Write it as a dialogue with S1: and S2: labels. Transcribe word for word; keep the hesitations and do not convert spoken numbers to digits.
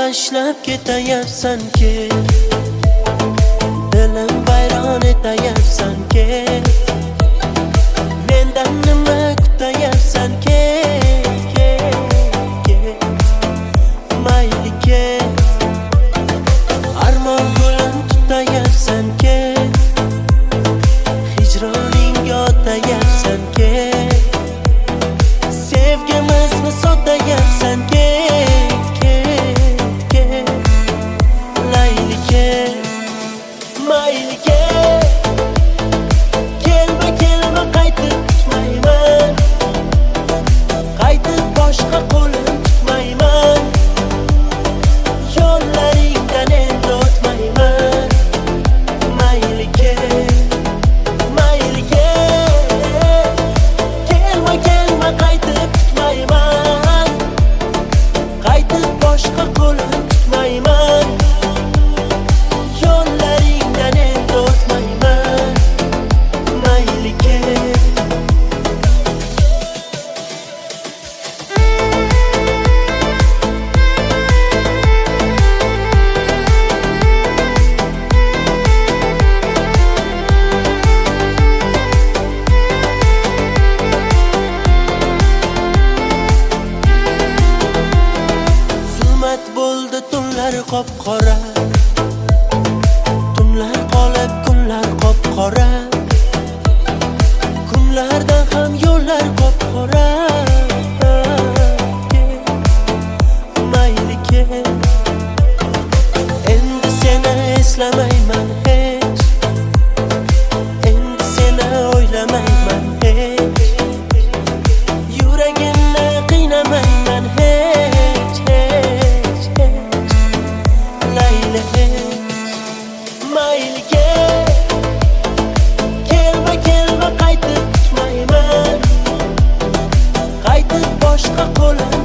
S1: tashlab ketayapsan ki, dilim vayron etayapsan ki, mendan nima kutayapsan ki, mayli ket, armon gulim tutayapsan ki, hijroningga otayapsan ki, sevgimizni sotayapsan ki, mayli ket, kelma kelma qaytib kutmayman, qaytib boshqa qo'lim tutmayman, yo'llaringdan endi o'tmayman. Mayli ket, mayli ket, kelma kelma qaytib kutmayman, qaytib boshqa qo'lim tutmayman, yo'llaringdan endi o'tmayman. Mayli ket. Zulmat bo'ldi tunlar qop-qora, tunlar qolib kunlar qop-qora, kunlardan ham yo'llar qop-qora. Mayli ket, endi seni eslamayman hech, endi seni o'ylamayman hech, yuragimni qiynamayman hech, hech, hech. Layli hech, mayli ket, kelma kelma qaytib kutmayman, qaytib boshqa qo'lim